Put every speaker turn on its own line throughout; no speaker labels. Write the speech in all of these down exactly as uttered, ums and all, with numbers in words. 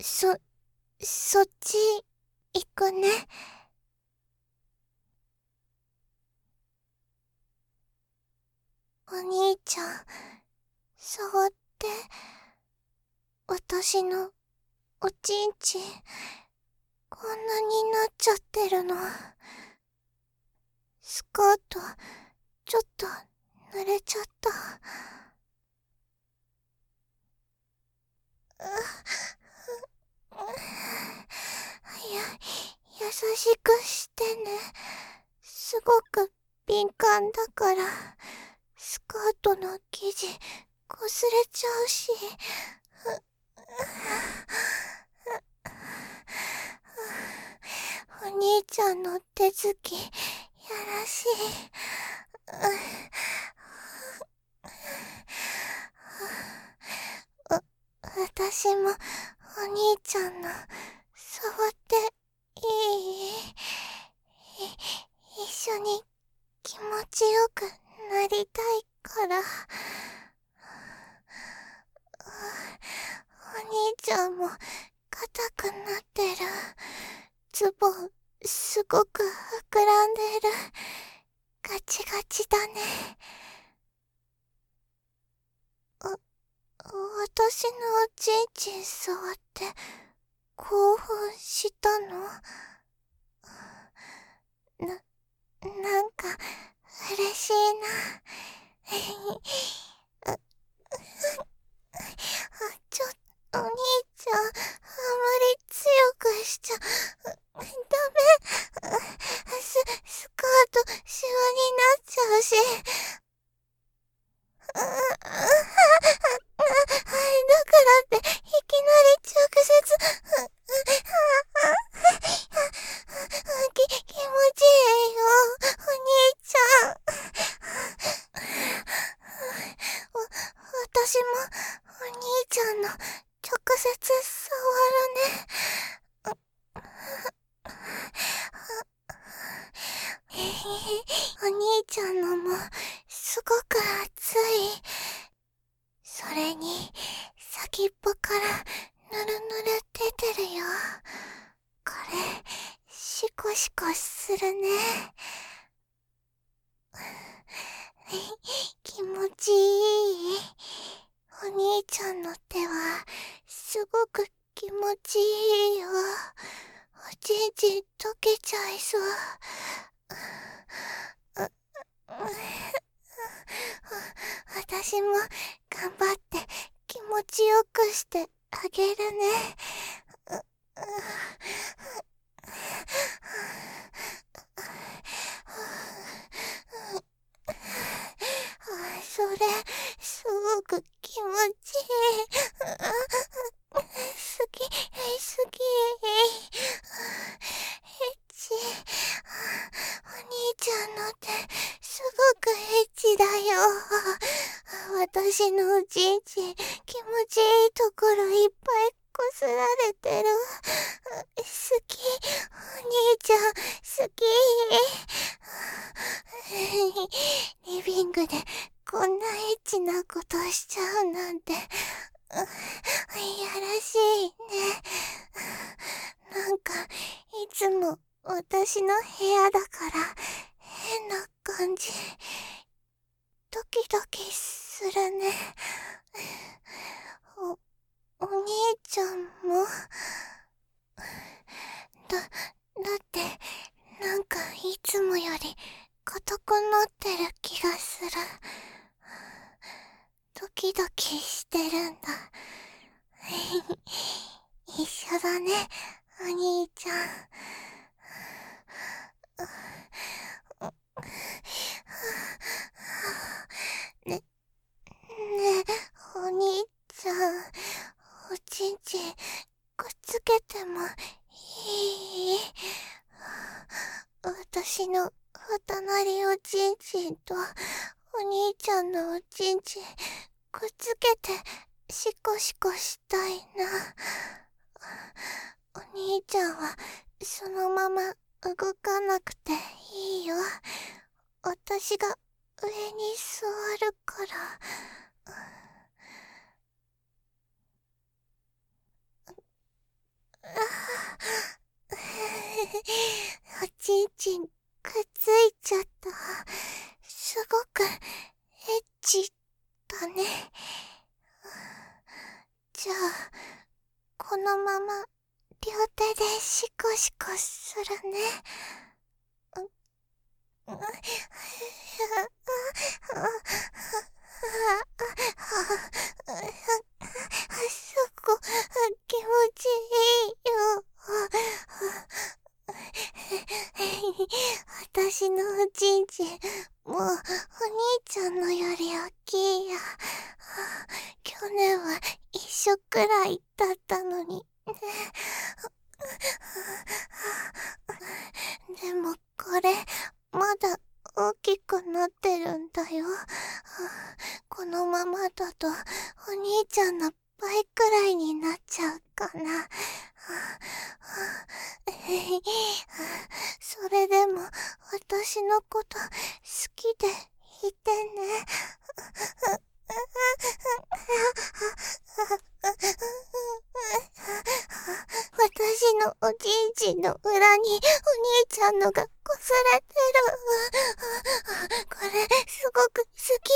そ、そっち、行くね。お兄ちゃん、触って。私の、おちんちん、こんなになっちゃってるの。スカート、ちょっと、濡れちゃった。や、優しくしてね。すごく敏感だから、スカートの生地、擦れちゃうし。お兄ちゃんの手つき、やらしい。わ、私も、お兄ちゃんの、触っていい？一緒に気持ちよくなりたいから。お兄ちゃんも硬くなってる。ズボンすごく膨らんでる。ガチガチだね。あ、私のおちんちん触って興奮したの？な、なんか嬉しいな。あ、ちょ、お兄ちゃん、あまり強くしちゃ、ダメ。ス、スカート、シワになっちゃうし。だからって、いきなり直接、き、気持ちいいよ、お兄ちゃん。わ、私も、お兄ちゃんの、直接触るね。お兄ちゃんのも、すごく熱い。それに、先っぽから、ぬるぬる出てるよ。これ、シコシコするね。気持ちいい。お兄ちゃんの手は、すごく気持ちいいよ。おちんちん溶けちゃいそう。私も頑張って気持ちよくしてあげるね。それ、すごく気持ちいい。好き、好き。エッチ。お兄ちゃんの手、すごくエッチだよ。私のおちんちん、気持ちいいところいっぱいこすられてる。好き。お兄ちゃん、好き。リビングでこんなエッチなことしちゃうなんて、やらしいね。なんか、いつも私の部屋だから変な感じ。ドキドキするね。お、お兄ちゃんも。だ、だって、なんかいつもより硬くなってる気がする。ドキドキしてるんだ。一緒だね、お兄ちゃん。ね、ねえ、お兄ちゃん、おちんちん、くっつけてもいい？私の隣おちんちんとお兄ちゃんのおちんちんくっつけてシコシコしたいな。お兄ちゃんはそのまま動かなくていいよ。私が上に座るから。 おちんちんくっついちゃった。すごくエッチだね。じゃあ、このまま両手でシコシコするね。すごく気持ちいいよ。私のおちんちん、もうお兄ちゃんのより大きいや。去年は一緒くらいだったのにね。でもこれ、まだ大きくなってるんだよ。このままだとお兄ちゃんの倍くらいになっちゃうかな。それでも私のこと好きでいてね。私のおちんちんの裏にお兄ちゃんのがこすれてる。これすごく好き。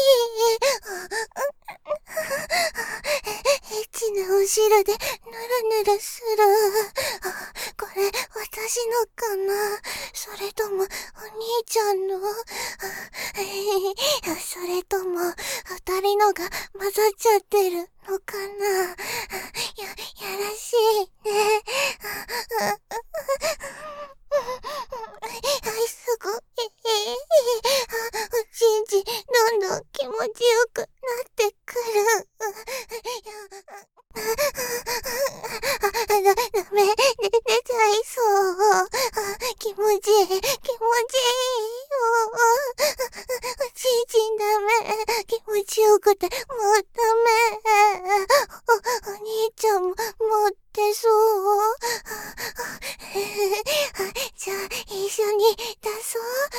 エッチなお汁でぬるぬるする。これ私のかな、それともお兄ちゃんの、それとも二人のが混ざっちゃってるのかな。や、やらしいね。すごい。おちんちんどんどん気持ちよくなってくる。だ、ダメ、ね、出ちゃいそう。気持ちいい、気持ちいいよ。おちんちんダメ、気持ちよくて、もうダメ。お、お兄ちゃんも持ってそう。じゃあ、一緒に出そう。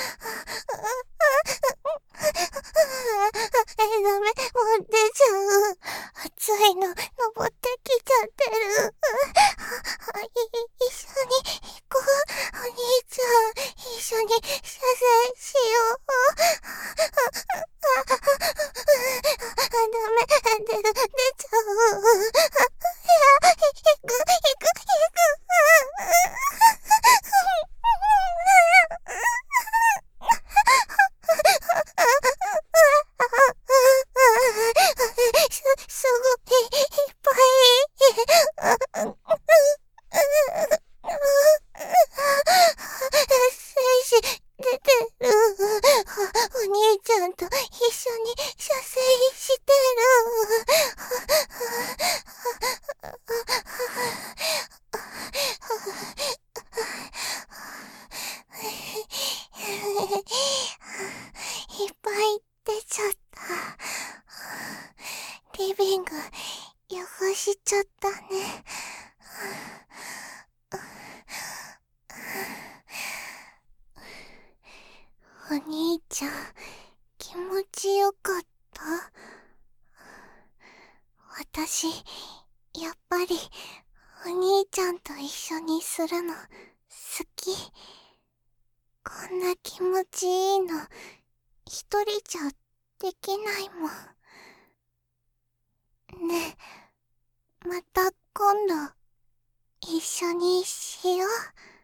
え、ダメ、もう出ちゃう。暑いの、登ってきちゃってる。い、一緒に行こう。お兄ちゃん、一緒に射精しよう。ダメ、出る、出ちゃう。いや、行く、行く、行く。す、すごい、いっぱい。精子出てる。お兄ちゃんと一緒に射精してる。いっぱい出ちゃった。リビング汚しちゃったね。お兄ちゃん、気持ちよかった？私、やっぱりお兄ちゃんと一緒にするの好き。こんな気持ちいいの一人じゃできないもん。ねえ、また今度一緒にしよう。